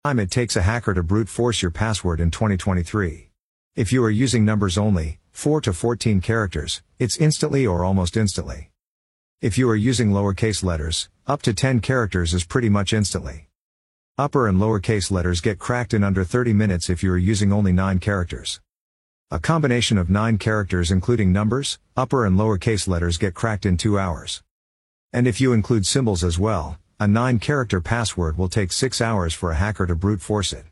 Time it takes a hacker to brute force your password in 2023. If you are using numbers only, 4 to 14 characters, it's instantly or almost instantly. If you are using lowercase letters, up to 10 characters is pretty much instantly. Upper and lowercase letters get cracked in under 30 minutes if you are using only 9 characters. A combination of 9 characters including numbers, upper and lowercase letters get cracked in 2 hours. And if you include symbols as well, a 9-character password will take 6 hours for a hacker to brute force it.